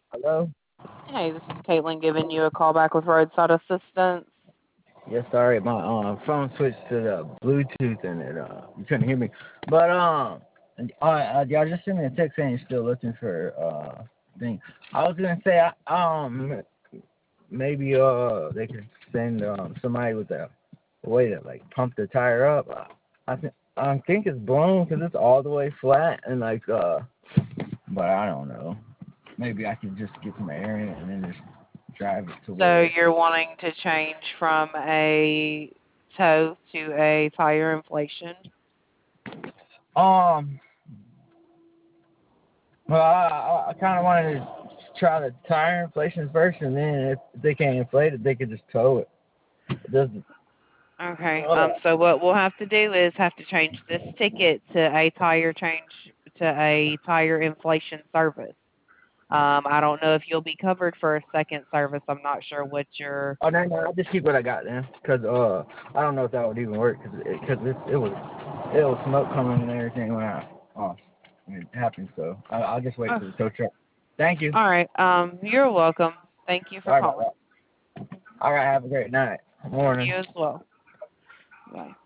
Hello? Hey, this is Caitlin giving you a call back with roadside assistance. Yes, sorry, my phone switched to the Bluetooth and it you couldn't hear me. But y'all just sent me a text saying you're still looking for thing. I was gonna say maybe they could send somebody with a way to like pump the tire up. I think it's blown because it's all the way flat and like but I don't know. Maybe I could just get some air in it and then just drive it to So where you're wanting to change from a toe to a tire inflation? um Well, I kind of wanted to try the tire inflation first, and then if they can't inflate it, they could just tow it. It doesn't. Okay. So what we'll have to do is have to change this ticket to a tire inflation service. I don't know if you'll be covered for a second service. I'm not sure what your Oh no, I'll just keep what I got then, cause I don't know if that would even work, cause it was smoke coming and everything when it happened. So I'll just wait Oh, for the tow truck. Thank you. all right. You're welcome. Thank you for Sorry about calling. that. All right, have a great night. Morning. You as well. Bye.